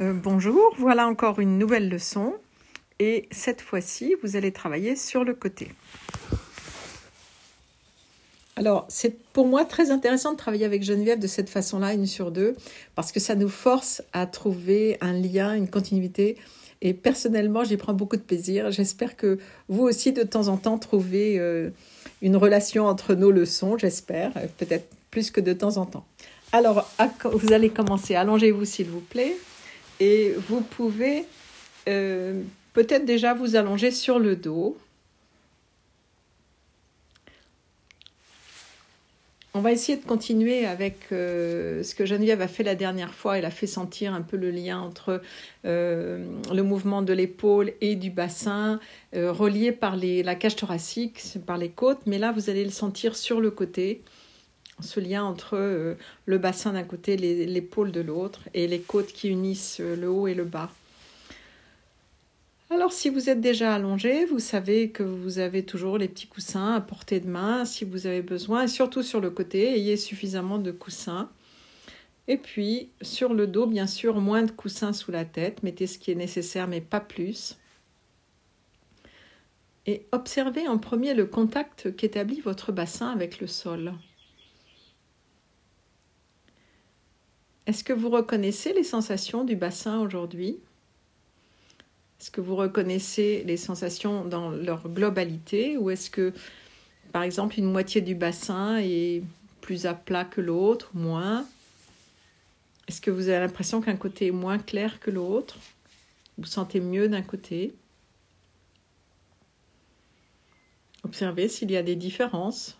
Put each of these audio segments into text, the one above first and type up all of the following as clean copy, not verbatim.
Bonjour, voilà encore une nouvelle leçon et cette fois-ci vous allez travailler sur le côté. Alors c'est pour moi très intéressant de travailler avec Geneviève de cette façon-là, une sur deux, parce que ça nous force à trouver un lien, une continuité et personnellement j'y prends beaucoup de plaisir. J'espère que vous aussi de temps en temps trouvez une relation entre nos leçons, j'espère, peut-être plus que de temps en temps. Alors vous allez commencer, allongez-vous s'il vous plaît. Et vous pouvez peut-être déjà vous allonger sur le dos. On va essayer de continuer avec ce que Geneviève a fait la dernière fois. Elle a fait sentir un peu le lien entre le mouvement de l'épaule et du bassin, relié par la cage thoracique, par les côtes. Mais là, vous allez le sentir sur le côté. Ce lien entre le bassin d'un côté, l'épaule de l'autre, et les côtes qui unissent le haut et le bas. Alors, si vous êtes déjà allongé, vous savez que vous avez toujours les petits coussins à portée de main si vous avez besoin, et surtout sur le côté, ayez suffisamment de coussins. Et puis, sur le dos, bien sûr, moins de coussins sous la tête, mettez ce qui est nécessaire, mais pas plus. Et observez en premier le contact qu'établit votre bassin avec le sol. Est-ce que vous reconnaissez les sensations du bassin aujourd'hui ? Est-ce que vous reconnaissez les sensations dans leur globalité ou est-ce que, par exemple, une moitié du bassin est plus à plat que l'autre, moins ? Est-ce que vous avez l'impression qu'un côté est moins clair que l'autre ? Vous sentez mieux d'un côté ? Observez s'il y a des différences.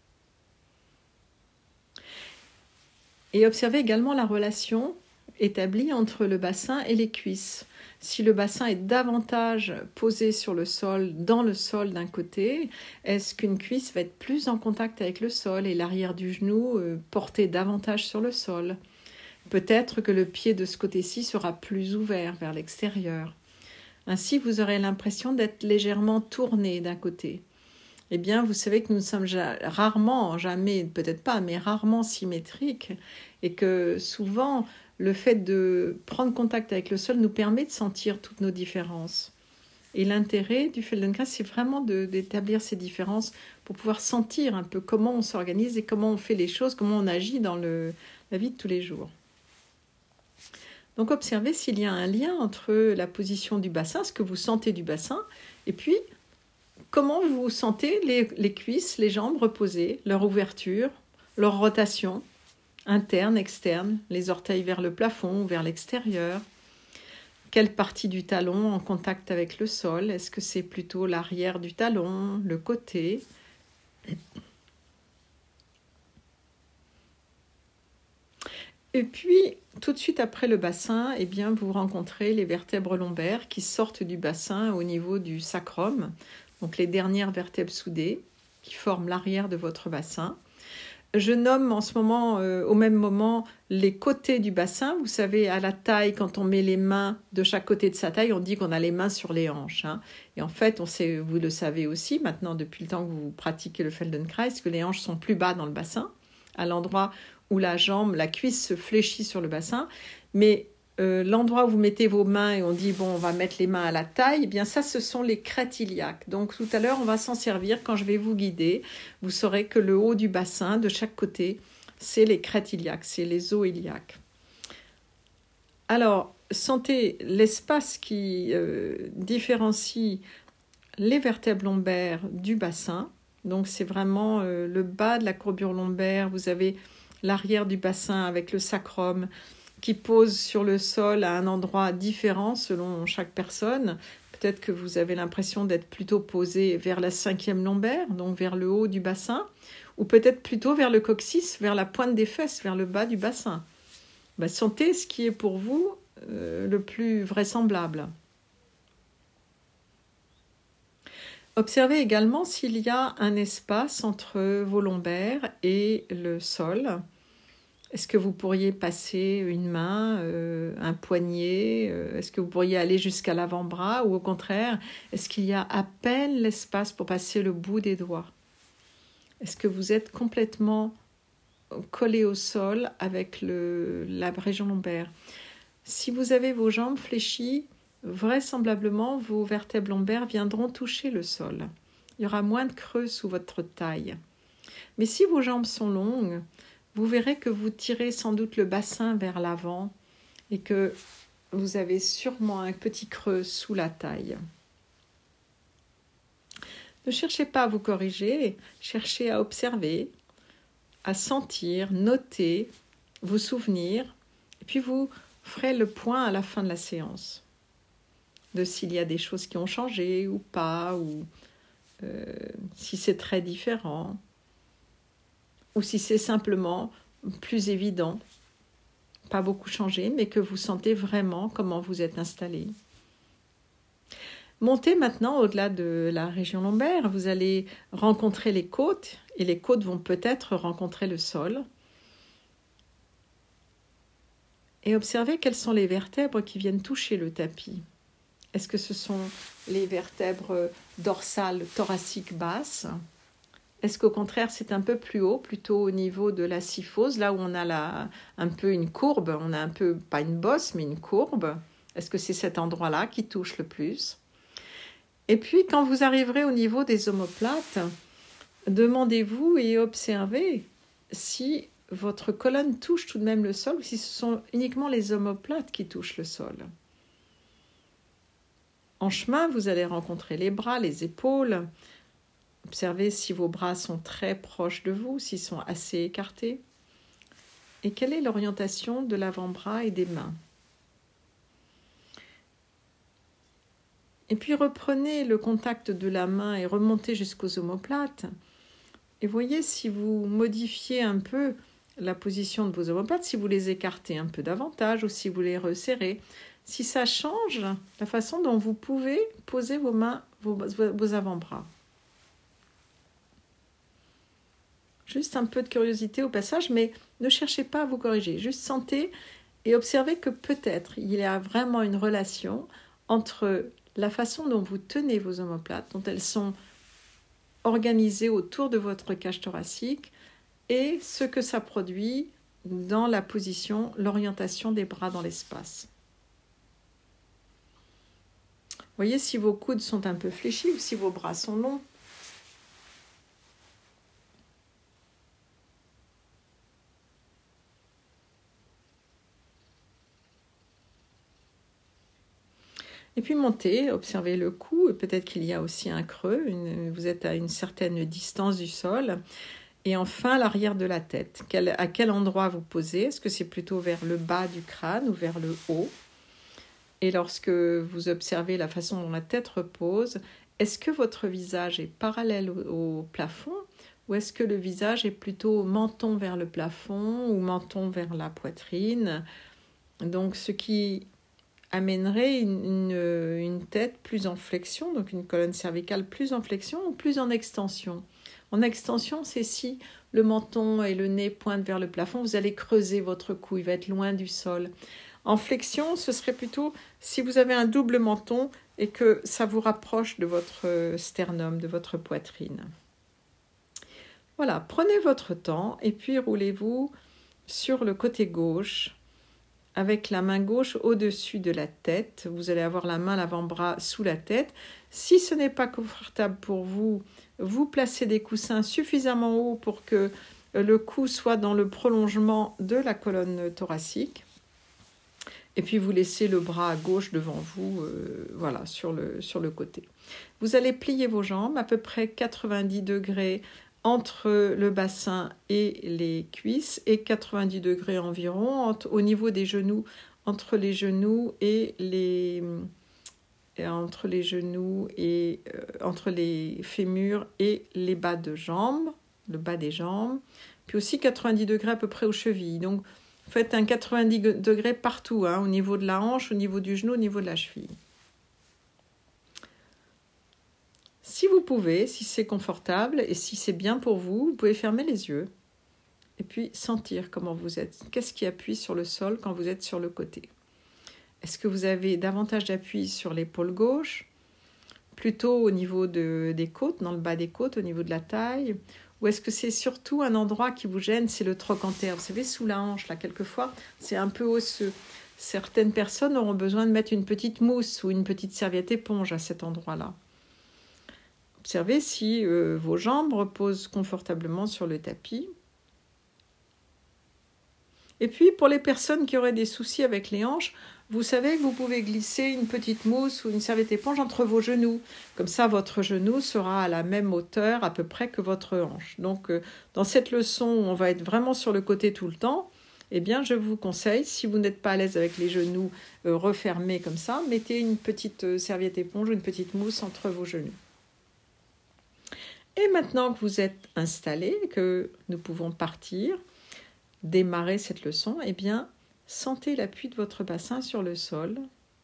Et observez également la relation établie entre le bassin et les cuisses. Si le bassin est davantage posé sur le sol, dans le sol d'un côté, est-ce qu'une cuisse va être plus en contact avec le sol et l'arrière du genou porté davantage sur le sol ? Peut-être que le pied de ce côté-ci sera plus ouvert vers l'extérieur. Ainsi, vous aurez l'impression d'être légèrement tourné d'un côté. Eh bien, vous savez que nous sommes rarement, jamais, peut-être pas, mais rarement symétriques et que souvent, le fait de prendre contact avec le sol nous permet de sentir toutes nos différences. Et l'intérêt du Feldenkrais, c'est vraiment d'établir ces différences pour pouvoir sentir un peu comment on s'organise et comment on fait les choses, comment on agit dans la vie de tous les jours. Donc, observez s'il y a un lien entre la position du bassin, ce que vous sentez du bassin, et puis comment vous sentez les cuisses, les jambes reposées, leur ouverture, leur rotation, interne, externe, les orteils vers le plafond ou vers l'extérieur. Quelle partie du talon en contact avec le sol ? Est-ce que c'est plutôt l'arrière du talon, le côté ? Et puis, tout de suite après le bassin, eh bien, vous rencontrez les vertèbres lombaires qui sortent du bassin au niveau du sacrum, donc les dernières vertèbres soudées qui forment l'arrière de votre bassin. Je nomme en ce moment, au même moment, les côtés du bassin. Vous savez, à la taille, quand on met les mains de chaque côté de sa taille, on dit qu'on a les mains sur les hanches. Et en fait, vous le savez aussi, maintenant, depuis le temps que vous pratiquez le Feldenkrais, que les hanches sont plus bas dans le bassin, à l'endroit où la cuisse se fléchit sur le bassin. Mais l'endroit où vous mettez vos mains et on dit, on va mettre les mains à la taille, eh bien ça, ce sont les crêtes iliaques. Donc tout à l'heure, on va s'en servir quand je vais vous guider. Vous saurez que le haut du bassin, de chaque côté, c'est les crêtes iliaques, c'est les os iliaques. Alors, sentez l'espace qui différencie les vertèbres lombaires du bassin. Donc c'est vraiment le bas de la courbure lombaire. Vous avez l'arrière du bassin avec le sacrum qui pose sur le sol à un endroit différent selon chaque personne. Peut-être que vous avez l'impression d'être plutôt posé vers la 5e lombaire, donc vers le haut du bassin, ou peut-être plutôt vers le coccyx, vers la pointe des fesses, vers le bas du bassin. Sentez ce qui est pour vous le plus vraisemblable. Observez également s'il y a un espace entre vos lombaires et le sol. Est-ce que vous pourriez passer une main, un poignet ? Est-ce que vous pourriez aller jusqu'à l'avant-bras ? Ou au contraire, est-ce qu'il y a à peine l'espace pour passer le bout des doigts ? Est-ce que vous êtes complètement collé au sol avec la région lombaire ? Si vous avez vos jambes fléchies, vraisemblablement vos vertèbres lombaires viendront toucher le sol. Il y aura moins de creux sous votre taille. Mais si vos jambes sont longues, vous verrez que vous tirez sans doute le bassin vers l'avant et que vous avez sûrement un petit creux sous la taille. Ne cherchez pas à vous corriger, cherchez à observer, à sentir, noter, vous souvenir, et puis vous ferez le point à la fin de la séance, de s'il y a des choses qui ont changé ou pas, ou si c'est très différent, ou si c'est simplement plus évident, pas beaucoup changé, mais que vous sentez vraiment comment vous êtes installé. Montez maintenant au-delà de la région lombaire, vous allez rencontrer les côtes, et les côtes vont peut-être rencontrer le sol. Et observez quelles sont les vertèbres qui viennent toucher le tapis. Est-ce que ce sont les vertèbres dorsales, thoraciques basses ? Est-ce qu'au contraire, c'est un peu plus haut, plutôt au niveau de la syphose, là où on a un peu une courbe, on a un peu, pas une bosse, mais une courbe. Est-ce que c'est cet endroit-là qui touche le plus ? Et puis, quand vous arriverez au niveau des omoplates, demandez-vous et observez si votre colonne touche tout de même le sol ou si ce sont uniquement les omoplates qui touchent le sol. En chemin, vous allez rencontrer les bras, les épaules. Observez si vos bras sont très proches de vous, s'ils sont assez écartés. Et quelle est l'orientation de l'avant-bras et des mains ? Et puis reprenez le contact de la main et remontez jusqu'aux omoplates. Et voyez si vous modifiez un peu la position de vos omoplates, si vous les écartez un peu davantage ou si vous les resserrez. Si ça change la façon dont vous pouvez poser vos mains, vos avant-bras. Juste un peu de curiosité au passage, mais ne cherchez pas à vous corriger. Juste sentez et observez que peut-être il y a vraiment une relation entre la façon dont vous tenez vos omoplates, dont elles sont organisées autour de votre cage thoracique et ce que ça produit dans la position, l'orientation des bras dans l'espace. Voyez si vos coudes sont un peu fléchis ou si vos bras sont longs. Et puis montez, observez le cou, et peut-être qu'il y a aussi un creux, vous êtes à une certaine distance du sol. Et enfin, l'arrière de la tête. À quel endroit vous posez ? Est-ce que c'est plutôt vers le bas du crâne ou vers le haut ? Et lorsque vous observez la façon dont la tête repose, est-ce que votre visage est parallèle au plafond ou est-ce que le visage est plutôt menton vers le plafond ou menton vers la poitrine ? Donc, ce qui amènerait une tête plus en flexion, donc une colonne cervicale plus en flexion ou plus en extension. En extension, c'est si le menton et le nez pointent vers le plafond, vous allez creuser votre cou, il va être loin du sol. En flexion, ce serait plutôt si vous avez un double menton et que ça vous rapproche de votre sternum, de votre poitrine. Voilà, prenez votre temps et puis roulez-vous sur le côté gauche avec la main gauche au-dessus de la tête. Vous allez avoir la main, l'avant-bras sous la tête. Si ce n'est pas confortable pour vous, vous placez des coussins suffisamment hauts pour que le cou soit dans le prolongement de la colonne thoracique. Et puis vous laissez le bras à gauche devant vous, voilà, sur le côté. Vous allez plier vos jambes à peu près 90 degrés entre le bassin et les cuisses et 90 degrés environ au niveau des genoux, entre les genoux et entre les fémurs et les bas de jambes, le bas des jambes, puis aussi 90 degrés à peu près aux chevilles. Donc faites un 90 degrés partout, au niveau de la hanche, au niveau du genou, au niveau de la cheville. Si vous pouvez, si c'est confortable et si c'est bien pour vous, vous pouvez fermer les yeux et puis sentir comment vous êtes. Qu'est-ce qui appuie sur le sol quand vous êtes sur le côté ? Est-ce que vous avez davantage d'appui sur l'épaule gauche, plutôt au niveau des côtes, dans le bas des côtes, au niveau de la taille ? Ou est-ce que c'est surtout un endroit qui vous gêne, c'est le trochanter ? Vous savez, sous la hanche, là, quelquefois, c'est un peu osseux. Certaines personnes auront besoin de mettre une petite mousse ou une petite serviette éponge à cet endroit-là. Observez si vos jambes reposent confortablement sur le tapis. Et puis, pour les personnes qui auraient des soucis avec les hanches, vous savez que vous pouvez glisser une petite mousse ou une serviette éponge entre vos genoux. Comme ça, votre genou sera à la même hauteur à peu près que votre hanche. Donc, dans cette leçon où on va être vraiment sur le côté tout le temps, eh bien, je vous conseille, si vous n'êtes pas à l'aise avec les genoux refermés comme ça, mettez une petite serviette éponge ou une petite mousse entre vos genoux. Et maintenant que vous êtes installés, que nous pouvons partir, démarrer cette leçon, eh bien, sentez l'appui de votre bassin sur le sol.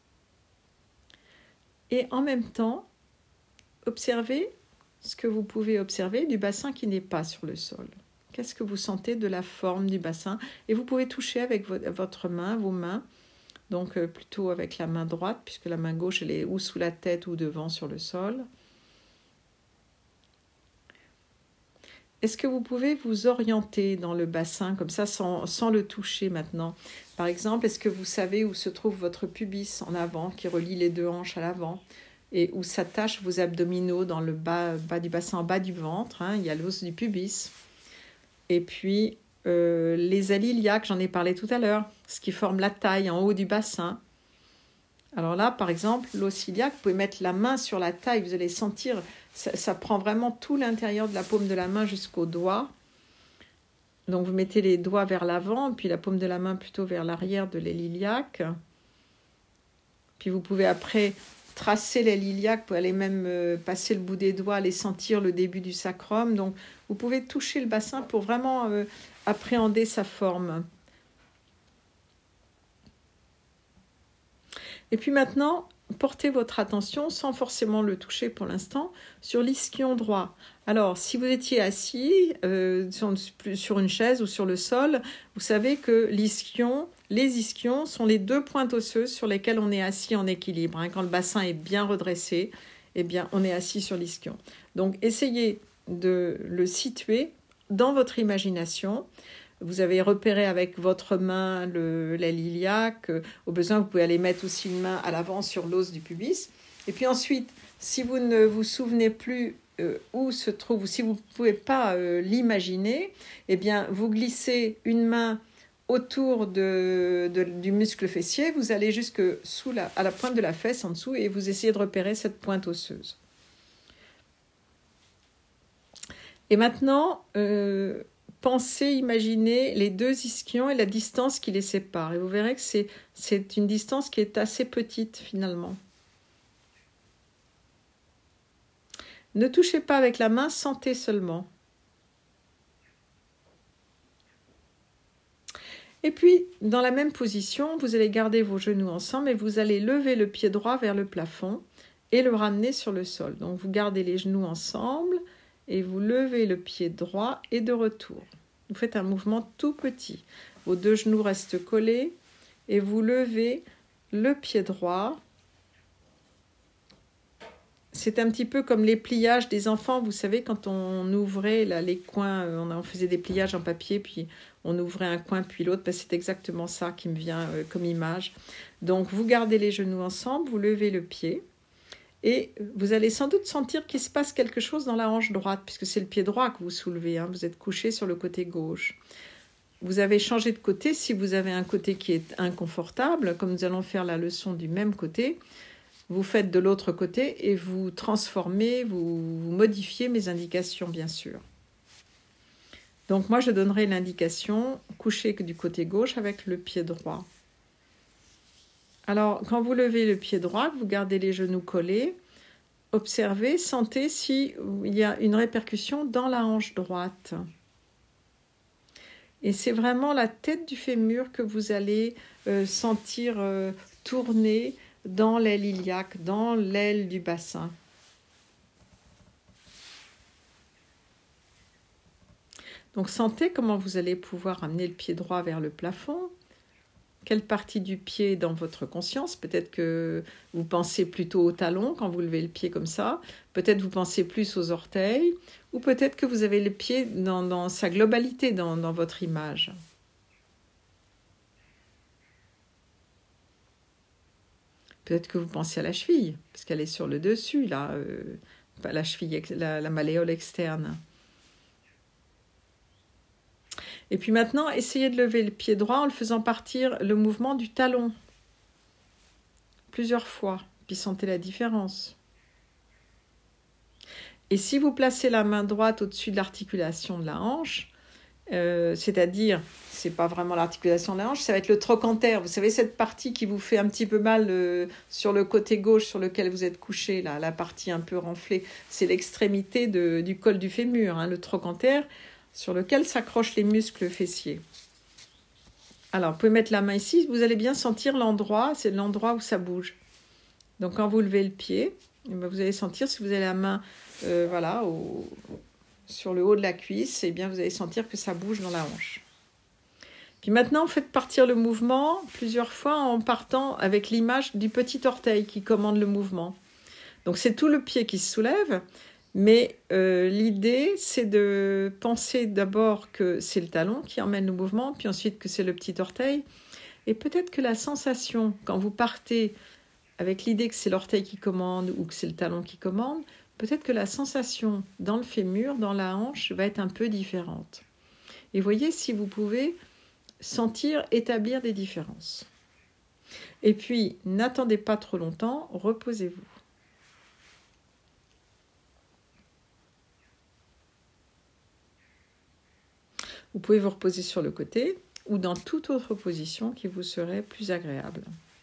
Et en même temps, observez ce que vous pouvez observer du bassin qui n'est pas sur le sol. Qu'est-ce que vous sentez de la forme du bassin? Et vous pouvez toucher avec votre main, vos mains, donc plutôt avec la main droite, puisque la main gauche, elle est ou sous la tête ou devant sur le sol. Est-ce que vous pouvez vous orienter dans le bassin comme ça sans le toucher maintenant? Par exemple, est-ce que vous savez où se trouve votre pubis en avant qui relie les deux hanches à l'avant et où s'attachent vos abdominaux dans le bas du bassin, en bas du ventre, hein, il y a l'os du pubis. Et puis les ali iliaques, j'en ai parlé tout à l'heure, ce qui forme la taille en haut du bassin. Alors là, par exemple, l'os iliaque, vous pouvez mettre la main sur la taille, vous allez sentir, ça prend vraiment tout l'intérieur de la paume de la main jusqu'au doigt. Donc vous mettez les doigts vers l'avant, puis la paume de la main plutôt vers l'arrière de l'aile iliaque. Puis vous pouvez après tracer l'aile iliaque, vous pouvez aller même passer le bout des doigts, aller sentir le début du sacrum. Donc vous pouvez toucher le bassin pour vraiment appréhender sa forme. Et puis maintenant, portez votre attention, sans forcément le toucher pour l'instant, sur l'ischion droit. Alors, si vous étiez assis sur une chaise ou sur le sol, vous savez que les ischions sont les deux pointes osseuses sur lesquelles on est assis en équilibre. Quand le bassin est bien redressé, eh bien, on est assis sur l'ischion. Donc, essayez de le situer dans votre imagination. Vous avez repéré avec votre main l'aile iliaque. Au besoin, vous pouvez aller mettre aussi une main à l'avant sur l'os du pubis. Et puis ensuite, si vous ne vous souvenez plus où se trouve, ou si vous ne pouvez pas l'imaginer, eh bien, vous glissez une main autour du muscle fessier. Vous allez jusque à la pointe de la fesse en dessous et vous essayez de repérer cette pointe osseuse. Et maintenant, pensez, imaginez les deux ischions et la distance qui les sépare. Et vous verrez que c'est une distance qui est assez petite finalement. Ne touchez pas avec la main, sentez seulement. Et puis, dans la même position, vous allez garder vos genoux ensemble et vous allez lever le pied droit vers le plafond et le ramener sur le sol. Donc, vous gardez les genoux ensemble et vous levez le pied droit et de retour. Vous faites un mouvement tout petit. Vos deux genoux restent collés et vous levez le pied droit. C'est un petit peu comme les pliages des enfants. Vous savez, quand on ouvrait les coins, on faisait des pliages en papier, puis on ouvrait un coin puis l'autre. C'est exactement ça qui me vient comme image. Donc, vous gardez les genoux ensemble, vous levez le pied. Et vous allez sans doute sentir qu'il se passe quelque chose dans la hanche droite, puisque c'est le pied droit que vous soulevez. Vous êtes couché sur le côté gauche. Vous avez changé de côté si vous avez un côté qui est inconfortable, comme nous allons faire la leçon du même côté. Vous faites de l'autre côté et vous transformez, vous modifiez mes indications, bien sûr. Donc moi, je donnerai l'indication couché du côté gauche avec le pied droit. Alors, quand vous levez le pied droit, vous gardez les genoux collés, observez, sentez s'il y a une répercussion dans la hanche droite. Et c'est vraiment la tête du fémur que vous allez sentir tourner dans l'aile iliaque, dans l'aile du bassin. Donc, sentez comment vous allez pouvoir amener le pied droit vers le plafond. Quelle partie du pied est dans votre conscience? Peut-être que vous pensez plutôt au talon quand vous levez le pied comme ça. Peut-être vous pensez plus aux orteils. Ou peut-être que vous avez le pied dans sa globalité, dans votre image. Peut-être que vous pensez à la cheville, parce qu'elle est sur le dessus, là, pas la cheville, la malléole externe. Et puis maintenant, essayez de lever le pied droit en le faisant partir le mouvement du talon. Plusieurs fois, puis sentez la différence. Et si vous placez la main droite au-dessus de l'articulation de la hanche, c'est-à-dire, c'est pas vraiment l'articulation de la hanche, ça va être le trochanter. Vous savez, cette partie qui vous fait un petit peu mal sur le côté gauche sur lequel vous êtes couché, là, la partie un peu renflée, c'est l'extrémité du col du fémur, hein, le trochanter, sur lequel s'accrochent les muscles fessiers. Alors, vous pouvez mettre la main ici, vous allez bien sentir l'endroit, c'est l'endroit où ça bouge. Donc, quand vous levez le pied, vous allez sentir, si vous avez la main sur le haut de la cuisse, eh bien, vous allez sentir que ça bouge dans la hanche. Puis maintenant, faites partir le mouvement plusieurs fois en partant avec l'image du petit orteil qui commande le mouvement. Donc, c'est tout le pied qui se soulève, mais l'idée, c'est de penser d'abord que c'est le talon qui emmène le mouvement, puis ensuite que c'est le petit orteil. Et peut-être que la sensation, quand vous partez avec l'idée que c'est l'orteil qui commande ou que c'est le talon qui commande, peut-être que la sensation dans le fémur, dans la hanche, va être un peu différente. Et voyez si vous pouvez établir des différences. Et puis, n'attendez pas trop longtemps, reposez-vous. Vous pouvez vous reposer sur le côté ou dans toute autre position qui vous serait plus agréable.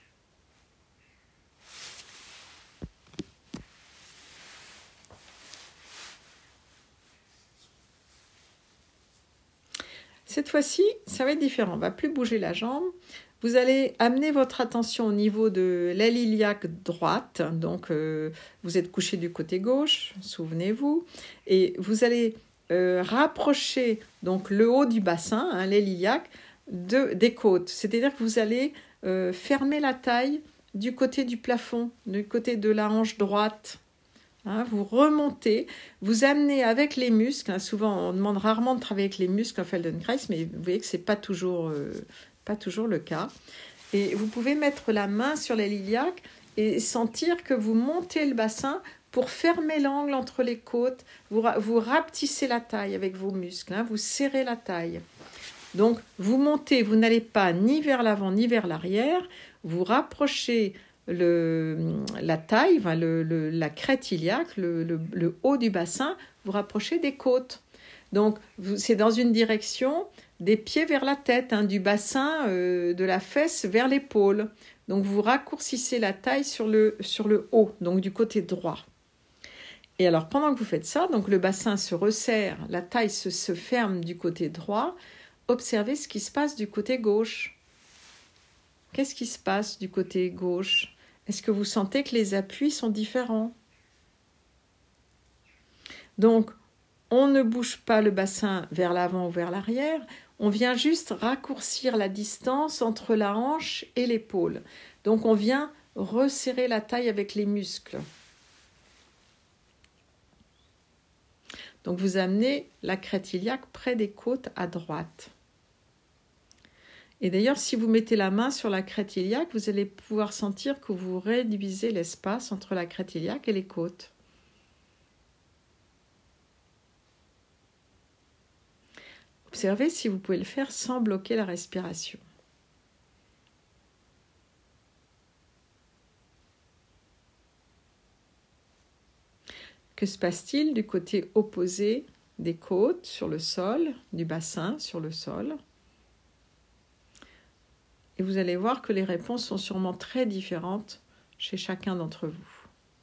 Cette fois-ci, ça va être différent. On ne va plus bouger la jambe. Vous allez amener votre attention au niveau de l'aile iliaque droite. Donc, vous êtes couché du côté gauche, souvenez-vous. Et vous allez rapprocher donc, le haut du bassin, hein, l'aile iliaque, des côtes. C'est-à-dire que vous allez fermer la taille du côté du plafond, du côté de la hanche droite. Hein, vous remontez, vous amenez avec les muscles, hein, souvent on demande rarement de travailler avec les muscles en Feldenkrais, mais vous voyez que ce n'est pas toujours le cas. Et vous pouvez mettre la main sur l'aile iliaque et sentir que vous montez le bassin pour fermer l'angle entre les côtes, vous rapetissez la taille avec vos muscles, hein, vous serrez la taille. Donc vous montez, vous n'allez pas ni vers l'avant ni vers l'arrière, vous rapprochez la taille, la crête iliaque, le haut du bassin, vous rapprochez des côtes. Donc, c'est dans une direction des pieds vers la tête, hein, du bassin de la fesse vers l'épaule. Donc, vous raccourcissez la taille sur le haut, donc du côté droit. Et alors, pendant que vous faites ça, donc le bassin se resserre, la taille se ferme du côté droit, observez ce qui se passe du côté gauche. Qu'est-ce qui se passe du côté gauche ? Est-ce que vous sentez que les appuis sont différents ? Donc, on ne bouge pas le bassin vers l'avant ou vers l'arrière, on vient juste raccourcir la distance entre la hanche et l'épaule. Donc, on vient resserrer la taille avec les muscles. Donc, vous amenez la crête iliaque près des côtes à droite. Et d'ailleurs, si vous mettez la main sur la crête iliaque, vous allez pouvoir sentir que vous réduisez l'espace entre la crête iliaque et les côtes. Observez si vous pouvez le faire sans bloquer la respiration. Que se passe-t-il du côté opposé des côtes sur le sol, du bassin sur le sol ? Et vous allez voir que les réponses sont sûrement très différentes chez chacun d'entre vous.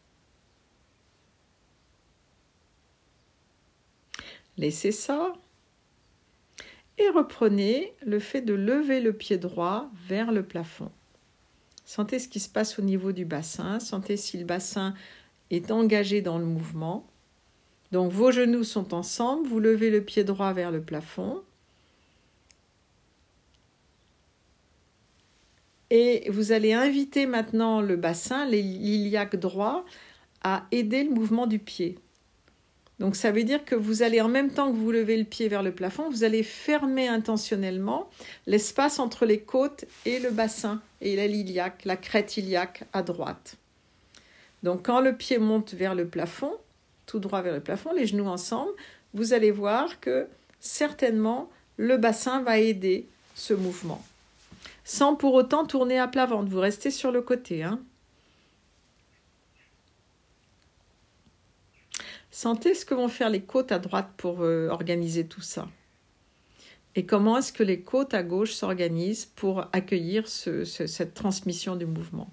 Laissez ça et reprenez le fait de lever le pied droit vers le plafond. Sentez ce qui se passe au niveau du bassin, sentez si le bassin est engagé dans le mouvement. Donc vos genoux sont ensemble, vous levez le pied droit vers le plafond. Et vous allez inviter maintenant le bassin, l'iliaque droit, à aider le mouvement du pied. Donc ça veut dire que vous allez, en même temps que vous levez le pied vers le plafond, vous allez fermer intentionnellement l'espace entre les côtes et le bassin et la crête iliaque à droite. Donc quand le pied monte vers le plafond, tout droit vers le plafond, les genoux ensemble, vous allez voir que certainement le bassin va aider ce mouvement. Sans pour autant tourner à plat ventre, vous restez sur le côté. Sentez ce que vont faire les côtes à droite pour organiser tout ça. Et comment est-ce que les côtes à gauche s'organisent pour accueillir cette transmission du mouvement.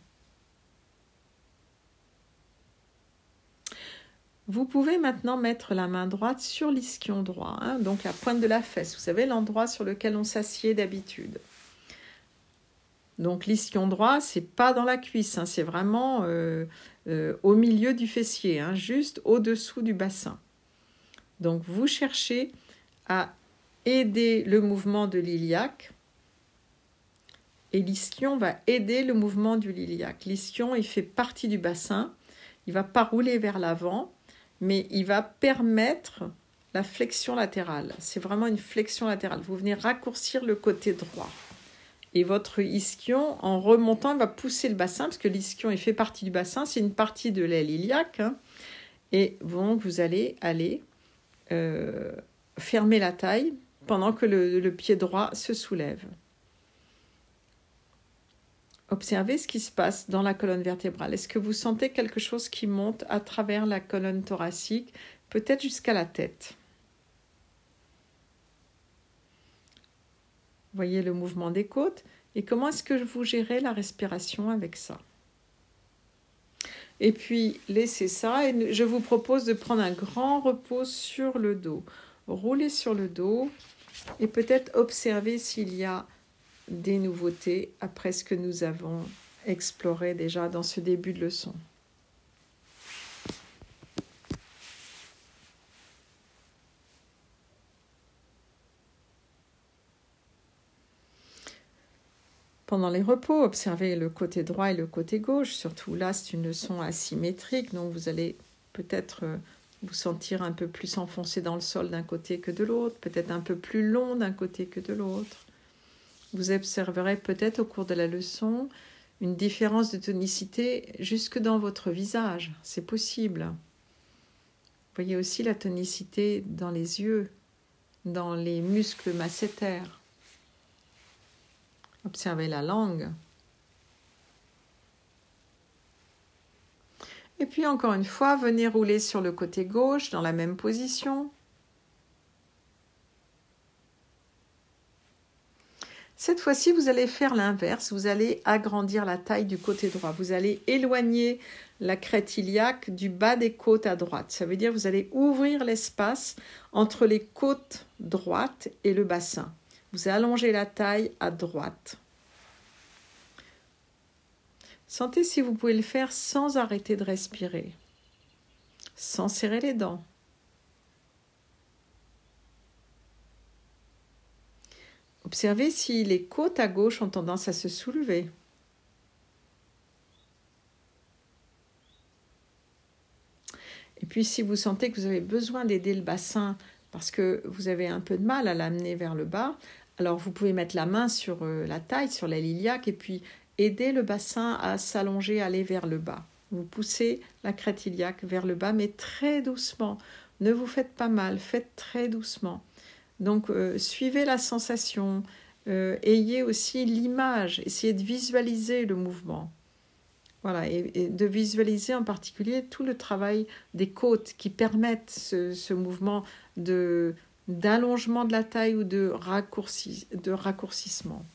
Vous pouvez maintenant mettre la main droite sur l'ischion droit, donc la pointe de la fesse, vous savez, l'endroit sur lequel on s'assied d'habitude. Donc l'ischion droit, c'est pas dans la cuisse, c'est vraiment au milieu du fessier, juste au-dessous du bassin. Donc vous cherchez à aider le mouvement de l'iliaque et l'ischion va aider le mouvement du iliaque. L'ischion, il fait partie du bassin, il ne va pas rouler vers l'avant, mais il va permettre la flexion latérale. C'est vraiment une flexion latérale. Vous venez raccourcir le côté droit. Et votre ischion, en remontant, va pousser le bassin, parce que l'ischion, il fait partie du bassin, c'est une partie de l'aile iliaque. Et donc, vous allez fermer la taille pendant que le pied droit se soulève. Observez ce qui se passe dans la colonne vertébrale. Est-ce que vous sentez quelque chose qui monte à travers la colonne thoracique, peut-être jusqu'à la tête? Voyez le mouvement des côtes. Et comment est-ce que vous gérez la respiration avec ça? Et puis, laissez ça. Et je vous propose de prendre un grand repos sur le dos. Roulez sur le dos et peut-être observer s'il y a des nouveautés après ce que nous avons exploré déjà dans ce début de leçon. Pendant les repos, observez le côté droit et le côté gauche. Surtout là, c'est une leçon asymétrique, donc vous allez peut-être vous sentir un peu plus enfoncé dans le sol d'un côté que de l'autre, peut-être un peu plus long d'un côté que de l'autre. Vous observerez peut-être au cours de la leçon une différence de tonicité jusque dans votre visage. C'est possible. Vous voyez aussi la tonicité dans les yeux, dans les muscles masséters. Observez la langue. Et puis encore une fois, venez rouler sur le côté gauche dans la même position. Cette fois-ci, vous allez faire l'inverse. Vous allez agrandir la taille du côté droit. Vous allez éloigner la crête iliaque du bas des côtes à droite. Ça veut dire que vous allez ouvrir l'espace entre les côtes droites et le bassin. Vous allongez la taille à droite. Sentez si vous pouvez le faire sans arrêter de respirer, sans serrer les dents. Observez si les côtes à gauche ont tendance à se soulever. Et puis si vous sentez que vous avez besoin d'aider le bassin parce que vous avez un peu de mal à l'amener vers le bas, alors vous pouvez mettre la main sur la taille, sur l'aile iliaque et puis aider le bassin à s'allonger, aller vers le bas. Vous poussez la crête iliaque vers le bas, mais très doucement. Ne vous faites pas mal, faites très doucement. Donc, suivez la sensation, ayez aussi l'image, essayez de visualiser le mouvement. Voilà, et de visualiser en particulier tout le travail des côtes qui permettent ce mouvement d'allongement de la taille ou de raccourcissement.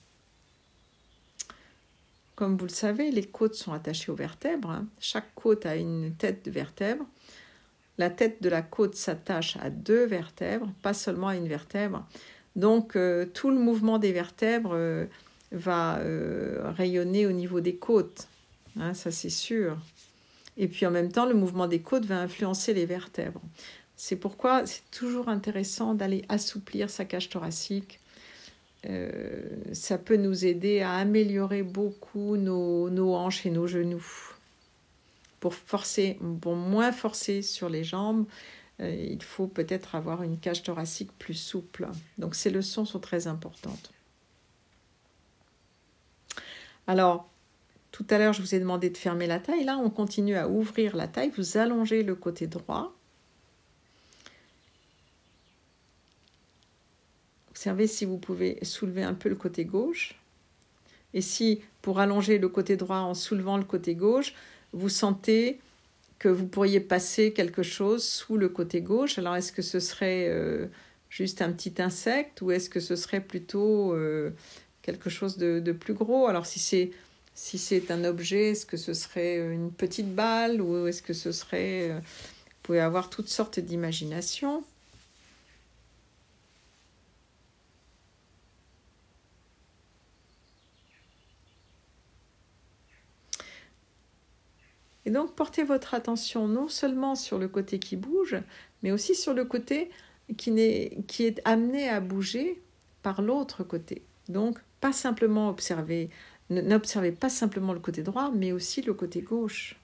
Comme vous le savez, les côtes sont attachées aux vertèbres. Chaque côte a une tête de vertèbre. La tête de la côte s'attache à 2 vertèbres, pas seulement à une vertèbre. Donc, tout le mouvement des vertèbres va rayonner au niveau des côtes. Ça, c'est sûr. Et puis, en même temps, le mouvement des côtes va influencer les vertèbres. C'est pourquoi c'est toujours intéressant d'aller assouplir sa cage thoracique. Ça peut nous aider à améliorer beaucoup nos hanches et nos genoux. Pour moins forcer sur les jambes, il faut peut-être avoir une cage thoracique plus souple. Donc ces leçons sont très importantes. Alors, tout à l'heure, je vous ai demandé de fermer la taille. Là, on continue à ouvrir la taille. Vous allongez le côté droit. Observez si vous pouvez soulever un peu le côté gauche. Et si, pour allonger le côté droit en soulevant le côté gauche, vous sentez que vous pourriez passer quelque chose sous le côté gauche, alors est-ce que ce serait juste un petit insecte ou est-ce que ce serait plutôt quelque chose de plus gros? Alors si c'est un objet, est-ce que ce serait une petite balle ou est-ce que ce serait... vous pouvez avoir toutes sortes d'imagination. Et donc, portez votre attention non seulement sur le côté qui bouge, mais aussi sur le côté qui est amené à bouger par l'autre côté. Donc, pas simplement observer, n'observez pas simplement le côté droit, mais aussi le côté gauche.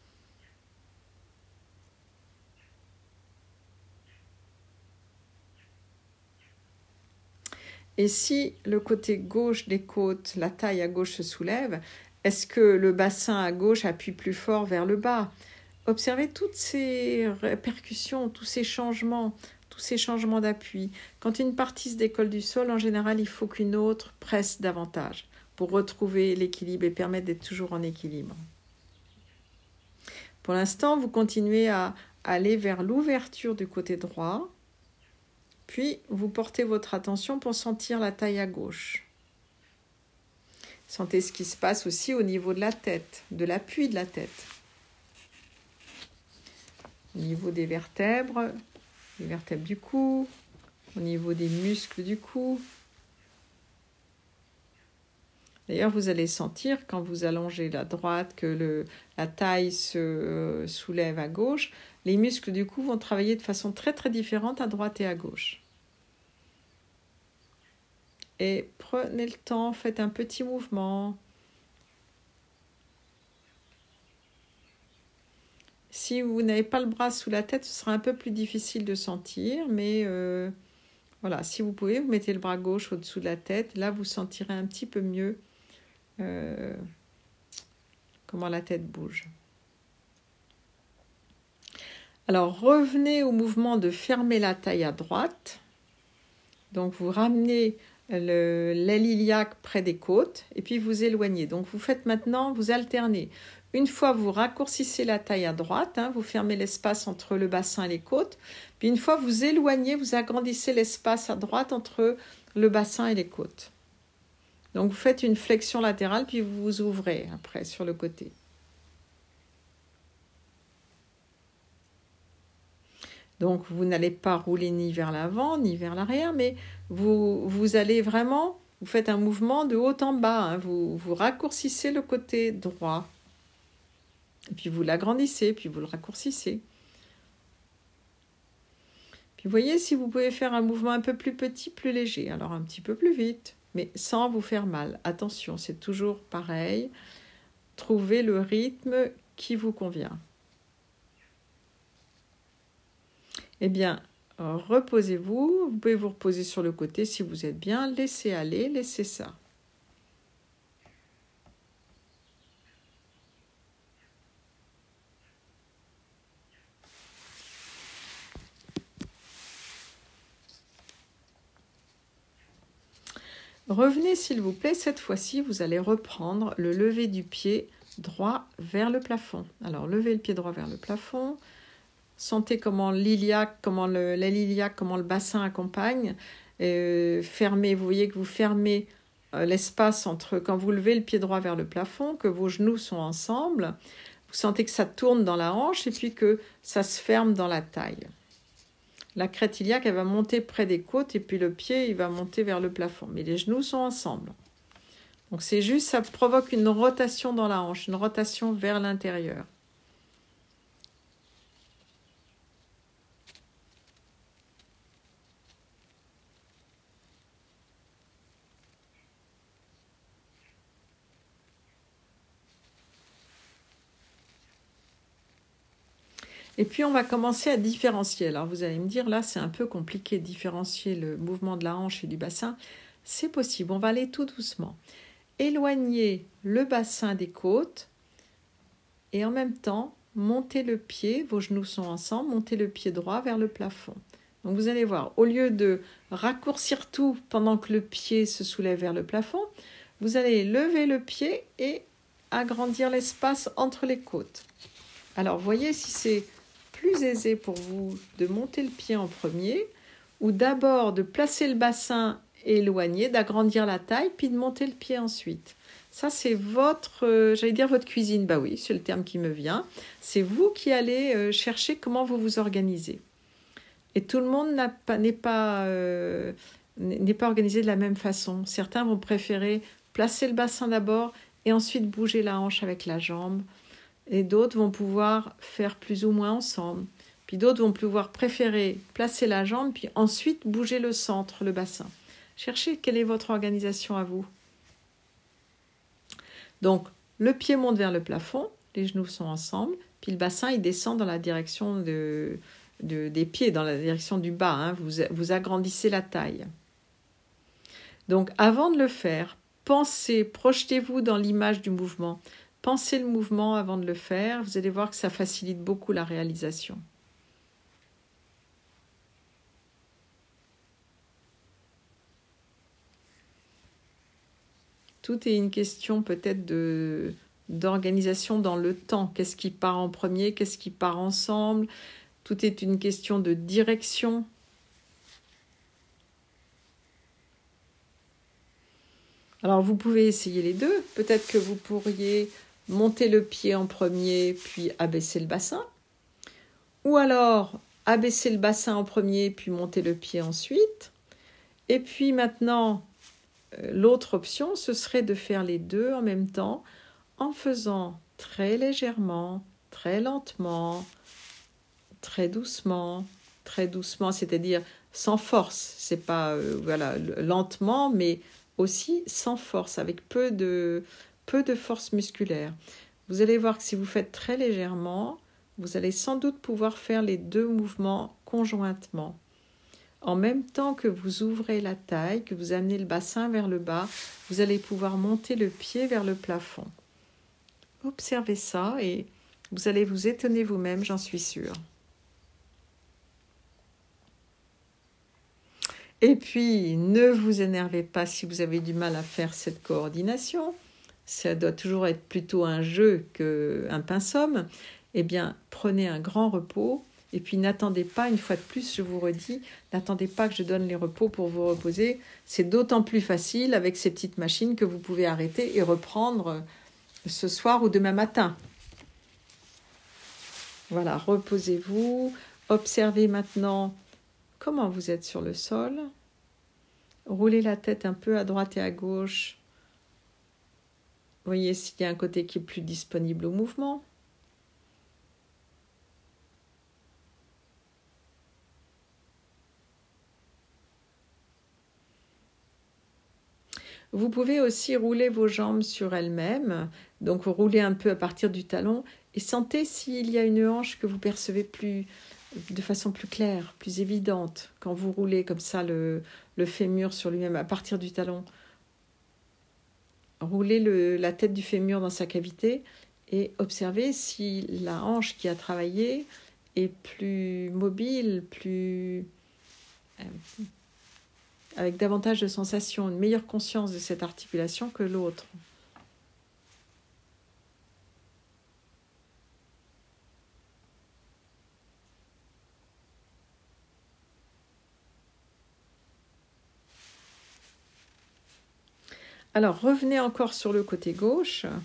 Et si le côté gauche des côtes, la taille à gauche se soulève, est-ce que le bassin à gauche appuie plus fort vers le bas? Observez toutes ces répercussions, tous ces changements d'appui. Quand une partie se décolle du sol, en général, il faut qu'une autre presse davantage pour retrouver l'équilibre et permettre d'être toujours en équilibre. Pour l'instant, vous continuez à aller vers l'ouverture du côté droit, puis vous portez votre attention pour sentir la taille à gauche. Sentez ce qui se passe aussi au niveau de la tête, de l'appui de la tête. Au niveau des vertèbres du cou, au niveau des muscles du cou. D'ailleurs, vous allez sentir quand vous allongez la droite que la taille se soulève à gauche. Les muscles du cou vont travailler de façon très très différente à droite et à gauche. Et prenez le temps, faites un petit mouvement. Si vous n'avez pas le bras sous la tête, ce sera un peu plus difficile de sentir, mais voilà, si vous pouvez, vous mettez le bras gauche au-dessous de la tête. Là, vous sentirez un petit peu mieux comment la tête bouge. Alors, revenez au mouvement de fermer la taille à droite. Donc, vous ramenez l'aile iliaque près des côtes et puis vous éloignez. Donc, vous faites maintenant, vous alternez. Une fois, vous raccourcissez la taille à droite, vous fermez l'espace entre le bassin et les côtes. Puis une fois, vous éloignez, vous agrandissez l'espace à droite entre le bassin et les côtes. Donc, vous faites une flexion latérale, puis vous vous ouvrez après sur le côté. Donc, vous n'allez pas rouler ni vers l'avant, ni vers l'arrière, mais vous allez vraiment, vous faites un mouvement de haut en bas. Vous raccourcissez le côté droit. Et puis vous l'agrandissez, puis vous le raccourcissez. Puis vous voyez si vous pouvez faire un mouvement un peu plus petit, plus léger. Alors un petit peu plus vite, mais sans vous faire mal. Attention, c'est toujours pareil. Trouvez le rythme qui vous convient. Eh bien, reposez-vous. Vous pouvez vous reposer sur le côté si vous êtes bien. Laissez aller, laissez ça. Revenez s'il vous plaît, cette fois-ci, vous allez reprendre le lever du pied droit vers le plafond. Alors, levez le pied droit vers le plafond. Sentez comment l'iliaque, comment le bassin accompagne. Fermez, vous voyez que vous fermez l'espace entre quand vous levez le pied droit vers le plafond, que vos genoux sont ensemble. Vous sentez que ça tourne dans la hanche et puis que ça se ferme dans la taille. La crête iliaque, elle va monter près des côtes et puis le pied, il va monter vers le plafond. Mais les genoux sont ensemble. Donc c'est juste, ça provoque une rotation dans la hanche, une rotation vers l'intérieur. Et puis, on va commencer à différencier. Alors, vous allez me dire, là, c'est un peu compliqué de différencier le mouvement de la hanche et du bassin. C'est possible, on va aller tout doucement. Éloignez le bassin des côtes et en même temps, montez le pied, vos genoux sont ensemble, montez le pied droit vers le plafond. Donc, vous allez voir, au lieu de raccourcir tout pendant que le pied se soulève vers le plafond, vous allez lever le pied et agrandir l'espace entre les côtes. Alors, voyez si c'est plus aisé pour vous de monter le pied en premier ou d'abord de placer le bassin éloigné, d'agrandir la taille, puis de monter le pied ensuite. Ça, c'est votre, j'allais dire votre cuisine. Bah oui, c'est le terme qui me vient. C'est vous qui allez chercher comment vous vous organisez. Et tout le monde n'est pas organisé de la même façon. Certains vont préférer placer le bassin d'abord et ensuite bouger la hanche avec la jambe. Et d'autres vont pouvoir faire plus ou moins ensemble. Puis d'autres vont pouvoir préférer placer la jambe, puis ensuite bouger le centre, le bassin. Cherchez quelle est votre organisation à vous. Donc, le pied monte vers le plafond, les genoux sont ensemble, puis le bassin, il descend dans la direction des pieds, dans la direction du bas. Hein. Vous agrandissez la taille. Donc, avant de le faire, pensez, projetez-vous dans l'image du mouvement. Pensez le mouvement avant de le faire. Vous allez voir que ça facilite beaucoup la réalisation. Tout est une question peut-être d'organisation dans le temps. Qu'est-ce qui part en premier? Qu'est-ce qui part ensemble? Tout est une question de direction. Alors, vous pouvez essayer les deux. Peut-être que vous pourriez monter le pied en premier, puis abaisser le bassin. Ou alors, abaisser le bassin en premier, puis monter le pied ensuite. Et puis maintenant, l'autre option, ce serait de faire les deux en même temps, en faisant très légèrement, très lentement, très doucement, c'est-à-dire sans force. C'est pas, lentement, mais aussi sans force, avec peu de force musculaire. Vous allez voir que si vous faites très légèrement, vous allez sans doute pouvoir faire les deux mouvements conjointement. En même temps que vous ouvrez la taille, que vous amenez le bassin vers le bas, vous allez pouvoir monter le pied vers le plafond. Observez ça et vous allez vous étonner vous-même, j'en suis sûre. Et puis, ne vous énervez pas si vous avez du mal à faire cette coordination. Ça doit toujours être plutôt un jeu qu'un pinceau. Eh bien, prenez un grand repos. Et puis, n'attendez pas, une fois de plus, je vous redis, n'attendez pas que je donne les repos pour vous reposer. C'est d'autant plus facile avec ces petites machines que vous pouvez arrêter et reprendre ce soir ou demain matin. Voilà, reposez-vous. Observez maintenant comment vous êtes sur le sol. Roulez la tête un peu à droite et à gauche. Voyez s'il y a un côté qui est plus disponible au mouvement. Vous pouvez aussi rouler vos jambes sur elles-mêmes. Donc, vous roulez un peu à partir du talon et sentez s'il y a une hanche que vous percevez de façon plus claire, plus évidente. Quand vous roulez comme ça le fémur sur lui-même à partir du talon, roulez la tête du fémur dans sa cavité et observez si la hanche qui a travaillé est plus mobile, avec davantage de sensations, une meilleure conscience de cette articulation que l'autre. Alors, revenez encore sur le côté gauche. Vous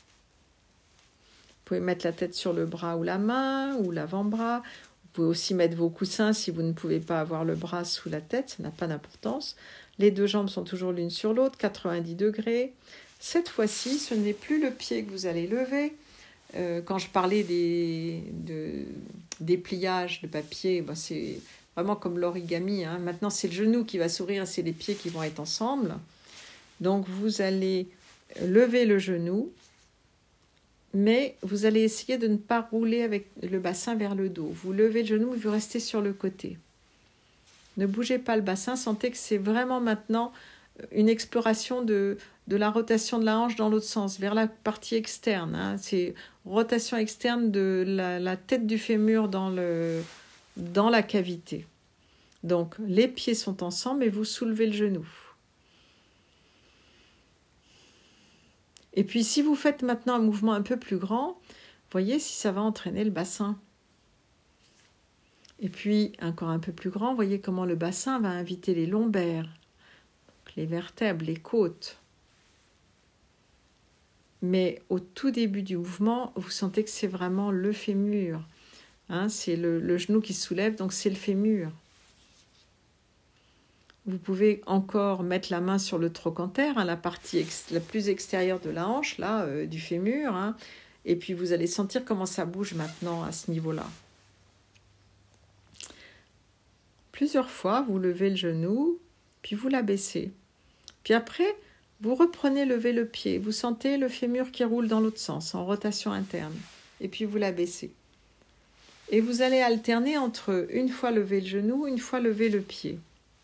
pouvez mettre la tête sur le bras ou la main ou l'avant-bras. Vous pouvez aussi mettre vos coussins si vous ne pouvez pas avoir le bras sous la tête, ça n'a pas d'importance. Les deux jambes sont toujours l'une sur l'autre, 90 degrés. Cette fois-ci, ce n'est plus le pied que vous allez lever. Quand je parlais des pliages de papier, c'est vraiment comme l'origami. Hein. Maintenant, c'est le genou qui va s'ouvrir et c'est les pieds qui vont être ensemble. Donc, vous allez lever le genou mais vous allez essayer de ne pas rouler avec le bassin vers le dos. Vous levez le genou et vous restez sur le côté. Ne bougez pas le bassin, sentez que c'est vraiment maintenant une exploration de la rotation de la hanche dans l'autre sens, vers la partie externe. Hein. C'est rotation externe de la tête du fémur dans la cavité. Donc, les pieds sont ensemble et vous soulevez le genou. Et puis, si vous faites maintenant un mouvement un peu plus grand, voyez si ça va entraîner le bassin. Et puis, encore un peu plus grand, voyez comment le bassin va inviter les lombaires, les vertèbres, les côtes. Mais au tout début du mouvement, vous sentez que c'est vraiment le fémur. Hein, c'est le genou qui se soulève, donc c'est le fémur. Vous pouvez encore mettre la main sur le trochanter, hein, la partie la plus extérieure de la hanche, là, du fémur. Hein, et puis vous allez sentir comment ça bouge maintenant à ce niveau-là. Plusieurs fois, vous levez le genou, puis vous l'abaissez. Puis après, vous reprenez lever le pied. Vous sentez le fémur qui roule dans l'autre sens, en rotation interne. Et puis vous l'abaissez. Et vous allez alterner entre une fois lever le genou, une fois lever le pied.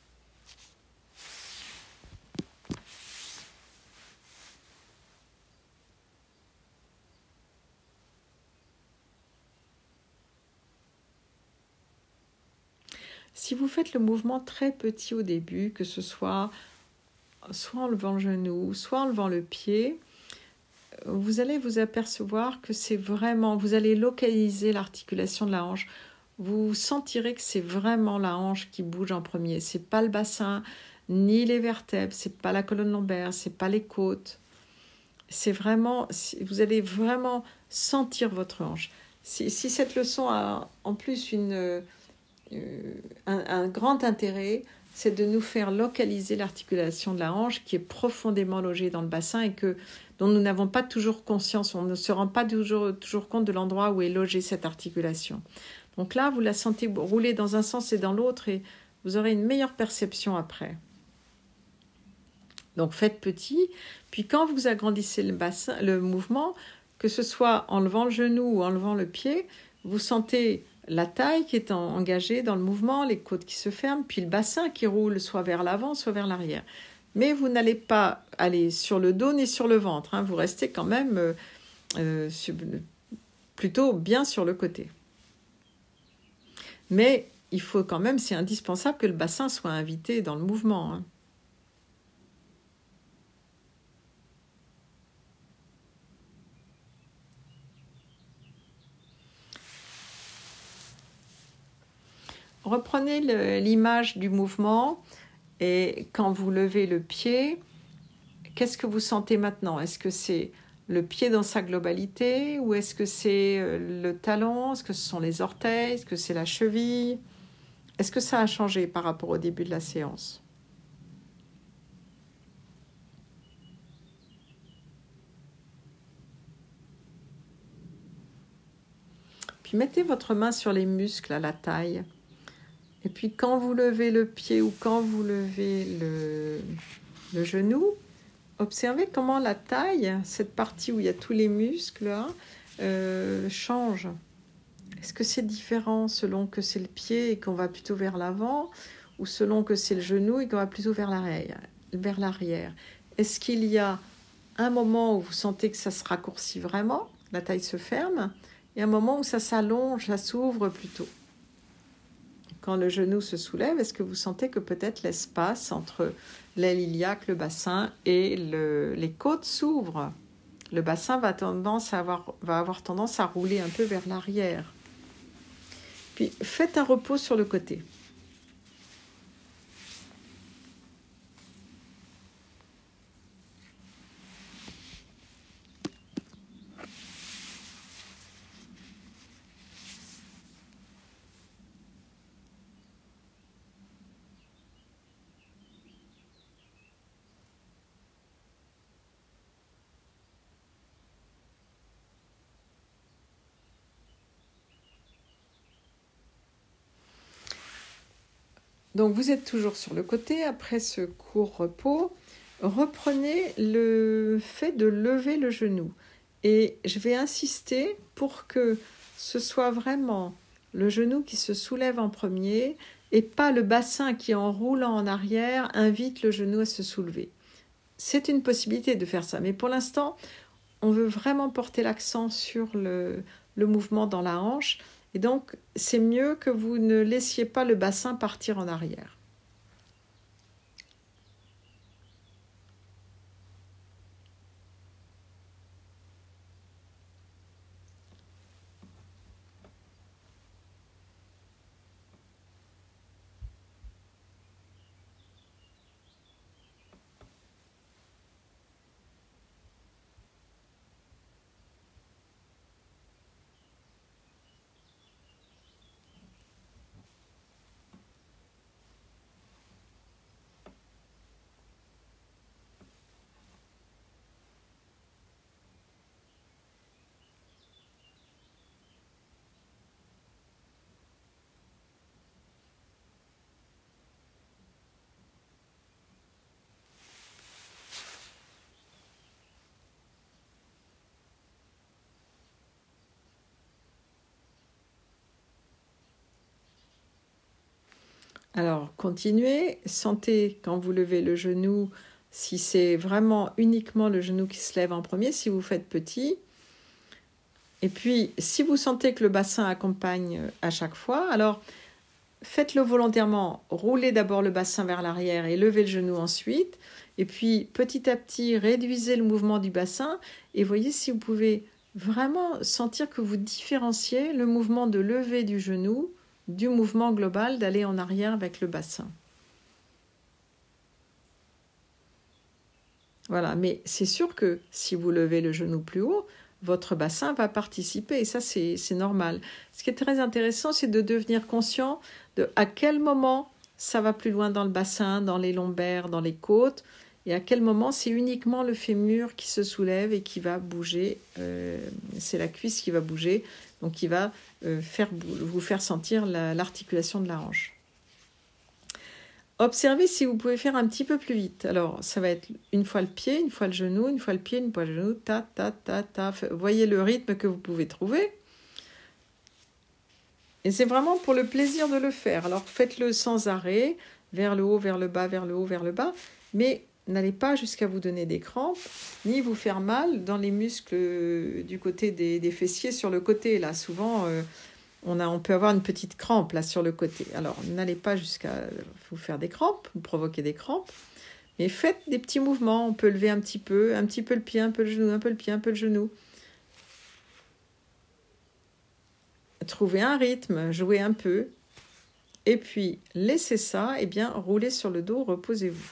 Si vous faites le mouvement très petit au début, que ce soit en levant le genou, soit en levant le pied, vous allez vous apercevoir que c'est vraiment, vous allez localiser l'articulation de la hanche. Vous sentirez que c'est vraiment la hanche qui bouge en premier. C'est pas le bassin, ni les vertèbres, c'est pas la colonne lombaire, c'est pas les côtes. C'est vraiment, vous allez vraiment sentir votre hanche. Si cette leçon a en plus un grand intérêt, c'est de nous faire localiser l'articulation de la hanche qui est profondément logée dans le bassin et dont nous n'avons pas toujours conscience, on ne se rend pas toujours compte de l'endroit où est logée cette articulation. Donc là, vous la sentez rouler dans un sens et dans l'autre et vous aurez une meilleure perception après. Donc faites petit, puis quand vous agrandissez le mouvement, que ce soit en levant le genou ou en levant le pied, vous sentez la taille qui est engagée dans le mouvement, les côtes qui se ferment, puis le bassin qui roule soit vers l'avant, soit vers l'arrière. Mais vous n'allez pas aller sur le dos ni sur le ventre, hein, vous restez quand même plutôt bien sur le côté. Mais il faut quand même, c'est indispensable que le bassin soit invité dans le mouvement. Hein. Reprenez l'image du mouvement et quand vous levez le pied, qu'est-ce que vous sentez maintenant? Est-ce que c'est le pied dans sa globalité ou est-ce que c'est le talon? Est-ce que ce sont les orteils? Est-ce que c'est la cheville? Est-ce que ça a changé par rapport au début de la séance? Puis mettez votre main sur les muscles à la taille. Et puis quand vous levez le pied ou quand vous levez le genou, observez comment la taille, cette partie où il y a tous les muscles, là, change. Est-ce que c'est différent selon que c'est le pied et qu'on va plutôt vers l'avant ou selon que c'est le genou et qu'on va plutôt vers l'arrière? Est-ce qu'il y a un moment où vous sentez que ça se raccourcit vraiment, la taille se ferme, et un moment où ça s'allonge, ça s'ouvre plutôt? Quand le genou se soulève, est-ce que vous sentez que peut-être l'espace entre l'aile iliaque, le bassin et les côtes s'ouvre? Le bassin va avoir tendance à rouler un peu vers l'arrière. Puis faites un repos sur le côté. Donc vous êtes toujours sur le côté après ce court repos. Reprenez le fait de lever le genou Et je vais insister pour que ce soit vraiment le genou qui se soulève en premier et pas le bassin qui, en roulant en arrière, invite le genou à se soulever. C'est une possibilité de faire ça, mais pour l'instant, on veut vraiment porter l'accent sur le mouvement dans la hanche. Et donc, c'est mieux que vous ne laissiez pas le bassin partir en arrière. Alors, continuez. Sentez quand vous levez le genou, si c'est vraiment uniquement le genou qui se lève en premier, si vous faites petit. Et puis, si vous sentez que le bassin accompagne à chaque fois, alors faites-le volontairement. Roulez d'abord le bassin vers l'arrière et levez le genou ensuite. Et puis, petit à petit, réduisez le mouvement du bassin et voyez si vous pouvez vraiment sentir que vous différenciez le mouvement de lever du genou du mouvement global d'aller en arrière avec le bassin. Voilà, mais c'est sûr que si vous levez le genou plus haut, votre bassin va participer et ça c'est normal. Ce qui est très intéressant, c'est de devenir conscient de à quel moment ça va plus loin dans le bassin, dans les lombaires, dans les côtes, et à quel moment c'est uniquement le fémur qui se soulève et qui va bouger. C'est la cuisse qui va bouger, donc qui va vous faire sentir l'articulation de la hanche. Observez si vous pouvez faire un petit peu plus vite. Alors, ça va être une fois le pied, une fois le genou, une fois le pied, une fois le genou, ta, ta, ta, ta. Voyez le rythme que vous pouvez trouver. Et c'est vraiment pour le plaisir de le faire. Alors, faites-le sans arrêt, vers le haut, vers le bas, vers le haut, vers le bas. Mais n'allez pas jusqu'à vous donner des crampes, ni vous faire mal dans les muscles du côté des fessiers sur le côté. Là, souvent... on peut avoir une petite crampe là sur le côté. Alors, n'allez pas jusqu'à vous faire des crampes, vous provoquer des crampes, mais faites des petits mouvements. On peut lever un petit peu le pied, un peu le genou, un peu le pied, un peu le genou. Trouvez un rythme, jouez un peu, et puis laissez ça, et bien roulez sur le dos, reposez-vous.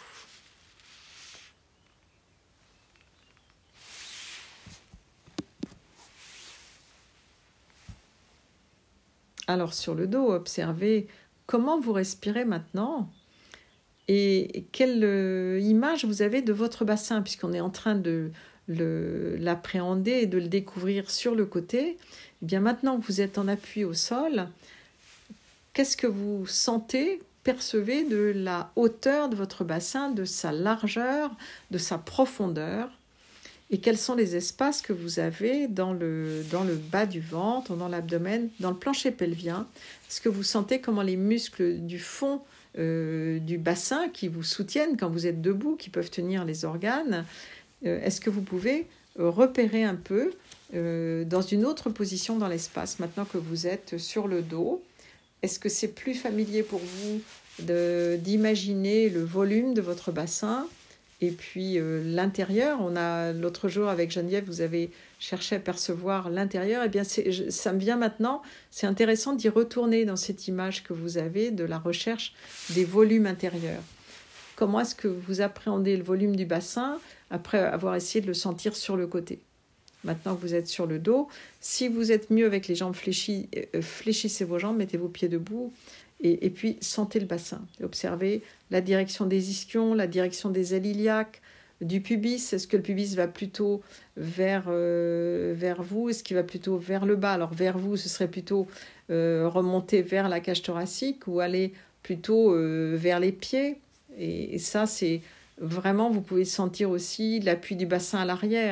Alors sur le dos, observez comment vous respirez maintenant et quelle image vous avez de votre bassin, puisqu'on est en train de l'appréhender et de le découvrir sur le côté. Et bien maintenant que vous êtes en appui au sol, qu'est-ce que vous sentez, percevez de la hauteur de votre bassin, de sa largeur, de sa profondeur? Et quels sont les espaces que vous avez dans le bas du ventre, dans l'abdomen, dans le plancher pelvien? Est-ce que vous sentez comment les muscles du fond du bassin qui vous soutiennent quand vous êtes debout, qui peuvent tenir les organes, est-ce que vous pouvez repérer un peu dans une autre position dans l'espace, maintenant que vous êtes sur le dos? Est-ce que c'est plus familier pour vous d'imaginer le volume de votre bassin? Et puis l'intérieur, l'autre jour avec Geneviève, vous avez cherché à percevoir l'intérieur. Eh bien, ça me vient maintenant. C'est intéressant d'y retourner dans cette image que vous avez de la recherche des volumes intérieurs. Comment est-ce que vous appréhendez le volume du bassin après avoir essayé de le sentir sur le côté? Maintenant que vous êtes sur le dos, si vous êtes mieux avec les jambes fléchies, fléchissez vos jambes, mettez vos pieds debout. Et puis, sentez le bassin. Observez la direction des ischions, la direction des ailes iliaques, du pubis. Est-ce que le pubis va plutôt vers vous? Est-ce qu'il va plutôt vers le bas? Alors, vers vous, ce serait plutôt remonter vers la cage thoracique ou aller plutôt vers les pieds. Et ça, c'est vraiment, vous pouvez sentir aussi l'appui du bassin à l'arrière.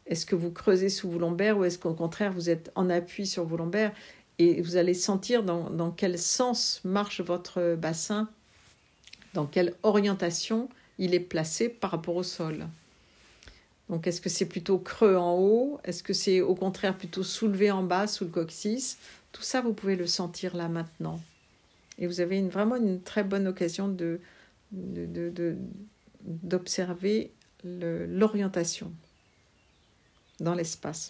Est-ce que vous creusez sous vos lombaires ou est-ce qu'au contraire vous êtes en appui sur vos lombaires? Et vous allez sentir dans quel sens marche votre bassin, dans quelle orientation il est placé par rapport au sol. Donc, est-ce que c'est plutôt creux en haut? Est-ce que c'est au contraire plutôt soulevé en bas, sous le coccyx? Tout ça, vous pouvez le sentir là maintenant. Et vous avez vraiment une très bonne occasion d'observer l'orientation dans l'espace.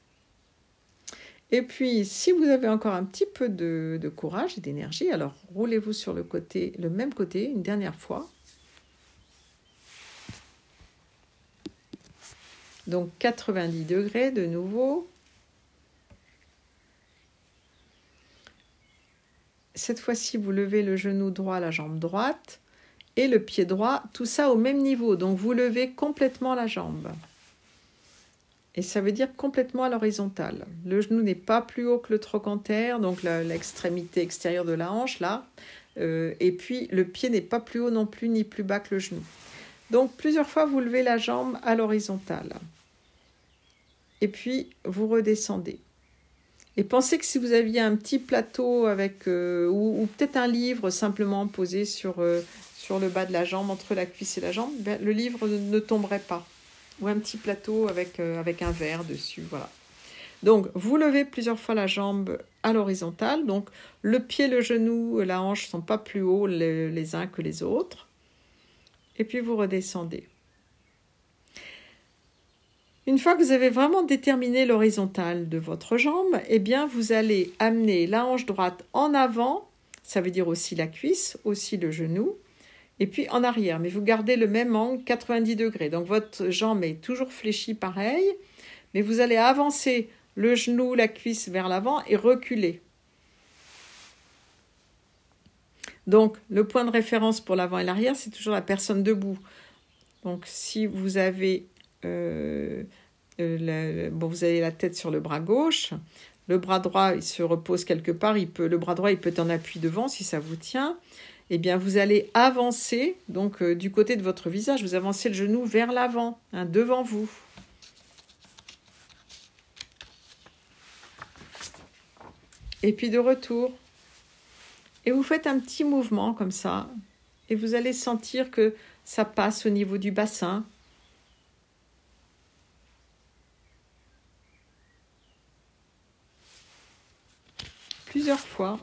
Et puis, si vous avez encore un petit peu de courage et d'énergie, alors roulez-vous sur le même côté, une dernière fois. Donc 90 degrés de nouveau. Cette fois-ci, vous levez le genou droit, la jambe droite et le pied droit, tout ça au même niveau. Donc vous levez complètement la jambe. Et ça veut dire complètement à l'horizontale. Le genou n'est pas plus haut que le trochanter, donc l'extrémité extérieure de la hanche, là. Et puis le pied n'est pas plus haut non plus, ni plus bas que le genou. Donc plusieurs fois, vous levez la jambe à l'horizontale. Et puis, vous redescendez. Et pensez que si vous aviez un petit plateau avec, ou peut-être un livre simplement posé sur le bas de la jambe, entre la cuisse et la jambe, ben, le livre ne tomberait pas. Ou un petit plateau avec un verre dessus, voilà. Donc, vous levez plusieurs fois la jambe à l'horizontale. Donc, le pied, le genou, la hanche ne sont pas plus hauts les uns que les autres. Et puis, vous redescendez. Une fois que vous avez vraiment déterminé l'horizontale de votre jambe, eh bien, vous allez amener la hanche droite en avant, ça veut dire aussi la cuisse, aussi le genou, et puis en arrière. Mais vous gardez le même angle, 90 degrés. Donc, votre jambe est toujours fléchie pareil, mais vous allez avancer le genou, la cuisse vers l'avant et reculer. Donc, le point de référence pour l'avant et l'arrière, c'est toujours la personne debout. Donc, si vous avez... vous avez la tête sur le bras gauche, le bras droit il se repose quelque part, le bras droit il peut être en appui devant si ça vous tient. Eh bien vous allez avancer donc du côté de votre visage, vous avancez le genou vers l'avant, devant vous. Et puis de retour. Et vous faites un petit mouvement comme ça et vous allez sentir que ça passe au niveau du bassin. Plusieurs fois.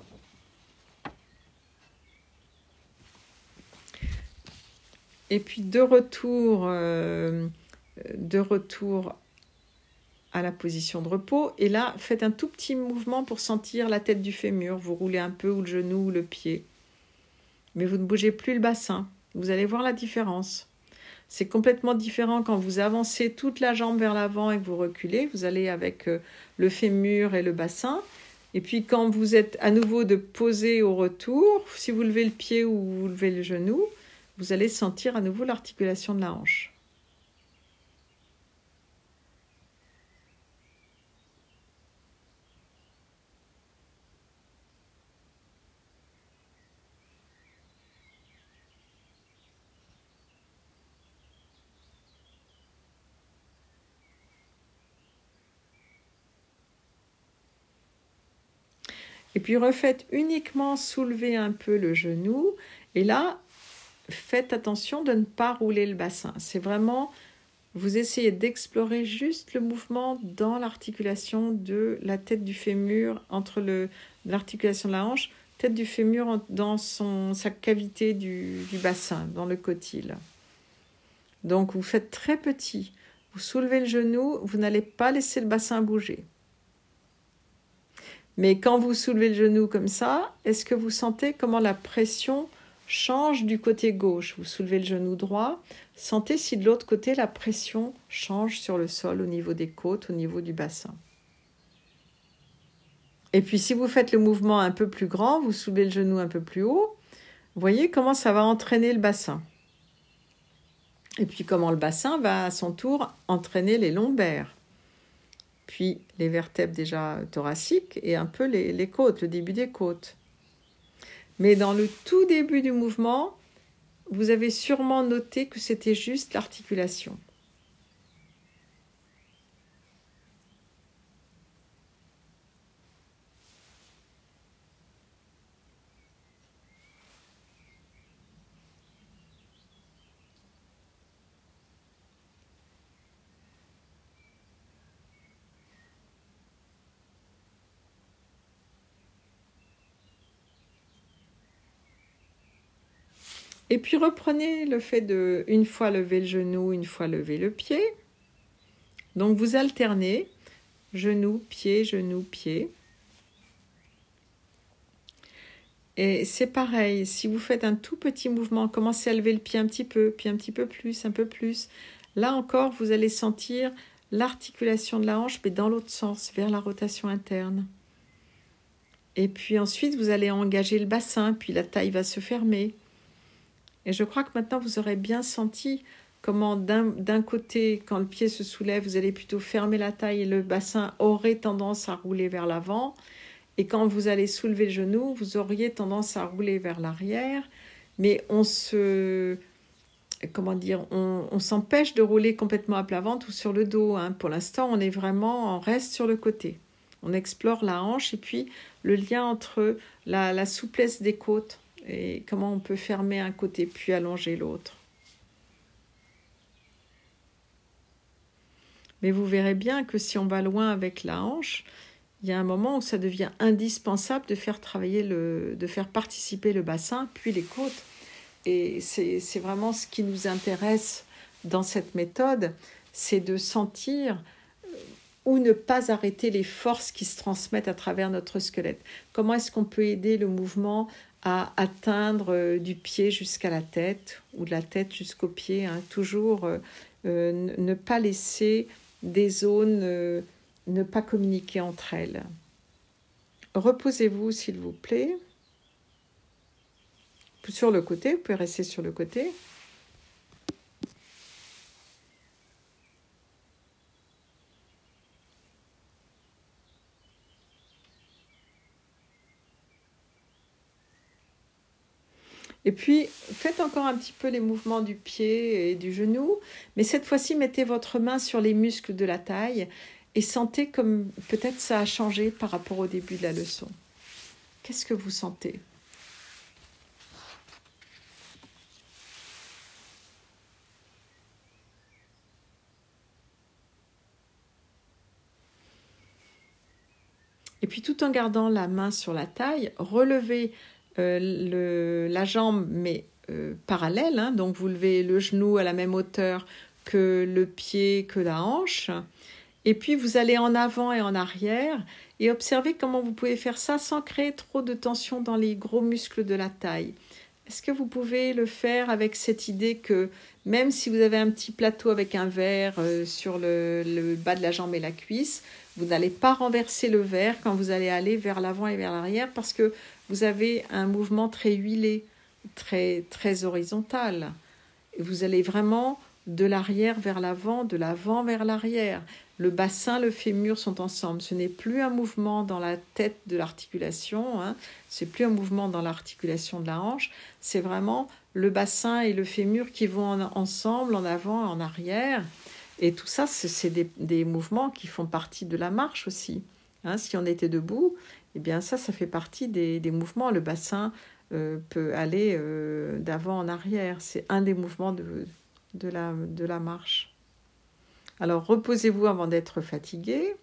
Et puis de retour à la position de repos. Et là, faites un tout petit mouvement pour sentir la tête du fémur. Vous roulez un peu ou le genou ou le pied. Mais vous ne bougez plus le bassin. Vous allez voir la différence. C'est complètement différent quand vous avancez toute la jambe vers l'avant et que vous reculez. Vous allez avec le fémur et le bassin. Et puis quand vous êtes à nouveau de poser au retour, si vous levez le pied ou vous levez le genou, vous allez sentir à nouveau l'articulation de la hanche. Et puis refaites uniquement soulever un peu le genou. Et là, faites attention de ne pas rouler le bassin. C'est vraiment, vous essayez d'explorer juste le mouvement dans l'articulation de la tête du fémur, entre l'articulation de la hanche, tête du fémur dans sa cavité du bassin, dans le cotyle. Donc vous faites très petit. Vous soulevez le genou, vous n'allez pas laisser le bassin bouger. Mais quand vous soulevez le genou comme ça, est-ce que vous sentez comment la pression change du côté gauche? Vous soulevez le genou droit, sentez si de l'autre côté la pression change sur le sol au niveau des côtes, au niveau du bassin. Et puis si vous faites le mouvement un peu plus grand, vous soulevez le genou un peu plus haut, vous voyez comment ça va entraîner le bassin. Et puis comment le bassin va à son tour entraîner les lombaires. Puis les vertèbres déjà thoraciques et un peu les côtes, le début des côtes. Mais dans le tout début du mouvement, vous avez sûrement noté que c'était juste l'articulation. Et puis reprenez le fait de une fois lever le genou, une fois lever le pied. Donc vous alternez genou, pied, genou, pied. Et c'est pareil, si vous faites un tout petit mouvement, commencez à lever le pied un petit peu, puis un petit peu plus, un peu plus. Là encore, vous allez sentir l'articulation de la hanche, mais dans l'autre sens, vers la rotation interne. Et puis ensuite, vous allez engager le bassin, puis la taille va se fermer. Et je crois que maintenant, vous aurez bien senti comment d'un côté, quand le pied se soulève, vous allez plutôt fermer la taille et le bassin aurait tendance à rouler vers l'avant. Et quand vous allez soulever le genou, vous auriez tendance à rouler vers l'arrière. Mais on s'empêche de rouler complètement à plat ventre ou sur le dos. Pour l'instant, on reste sur le côté. On explore la hanche et puis le lien entre la souplesse des côtes et comment on peut fermer un côté puis allonger l'autre. Mais vous verrez bien que si on va loin avec la hanche, il y a un moment où ça devient indispensable de faire participer le bassin puis les côtes. Et c'est vraiment ce qui nous intéresse dans cette méthode, c'est de sentir ou ne pas arrêter les forces qui se transmettent à travers notre squelette. Comment est-ce qu'on peut aider le mouvement à atteindre du pied jusqu'à la tête ou de la tête jusqu'au pied, toujours ne pas laisser des zones, ne pas communiquer entre elles. Reposez-vous s'il vous plaît. Sur le côté, vous pouvez rester sur le côté. Et puis, faites encore un petit peu les mouvements du pied et du genou, mais cette fois-ci, mettez votre main sur les muscles de la taille et sentez comme peut-être ça a changé par rapport au début de la leçon. Qu'est-ce que vous sentez ? Et puis, tout en gardant la main sur la taille, relevez la jambe, mais parallèle. Donc, vous levez le genou à la même hauteur que le pied, que la hanche. Et puis, vous allez en avant et en arrière et observez comment vous pouvez faire ça sans créer trop de tension dans les gros muscles de la taille. Est-ce que vous pouvez le faire avec cette idée que même si vous avez un petit plateau avec un verre sur le bas de la jambe et la cuisse, vous n'allez pas renverser le verre quand vous allez aller vers l'avant et vers l'arrière parce que vous avez un mouvement très huilé, très, très horizontal. Et vous allez vraiment de l'arrière vers l'avant, de l'avant vers l'arrière. Le bassin, le fémur sont ensemble. Ce n'est plus un mouvement dans la tête de l'articulation, c'est plus un mouvement dans l'articulation de la hanche, c'est vraiment le bassin et le fémur qui vont ensemble, en avant et en arrière. Et tout ça, c'est des mouvements qui font partie de la marche aussi. Si on était debout, eh bien ça fait partie des mouvements. Le bassin peut aller d'avant en arrière. C'est un des mouvements de la marche. Alors, reposez-vous avant d'être fatigué.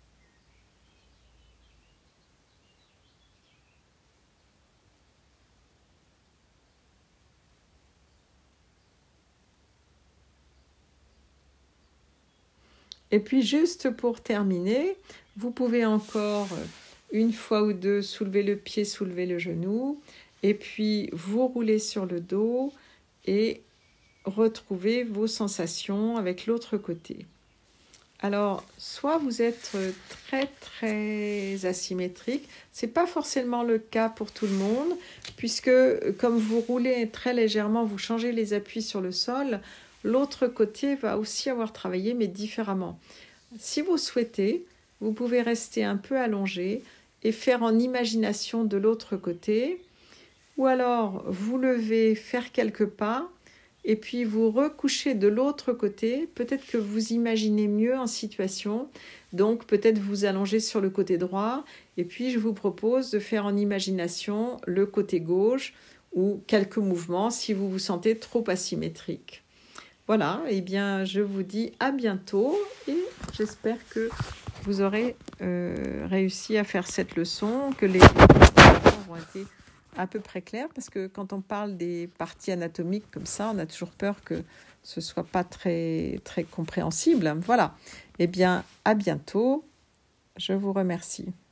Et puis, juste pour terminer, vous pouvez encore, une fois ou deux, soulever le pied, soulever le genou, et puis vous roulez sur le dos et retrouver vos sensations avec l'autre côté. Alors, soit vous êtes très très asymétrique, c'est pas forcément le cas pour tout le monde, puisque comme vous roulez très légèrement, vous changez les appuis sur le sol, l'autre côté va aussi avoir travaillé, mais différemment. Si vous souhaitez, vous pouvez rester un peu allongé et faire en imagination de l'autre côté, ou alors vous levez, faire quelques pas, et puis vous recouchez de l'autre côté, peut-être que vous imaginez mieux en situation, donc peut-être vous allongez sur le côté droit, et puis je vous propose de faire en imagination le côté gauche, ou quelques mouvements si vous vous sentez trop asymétrique. Voilà, et bien je vous dis à bientôt, et j'espère que vous aurez réussi à faire cette leçon, que les mouvements ont été à peu près clair, parce que quand on parle des parties anatomiques comme ça, on a toujours peur que ce soit pas très, très compréhensible. Voilà. Eh bien, à bientôt. Je vous remercie.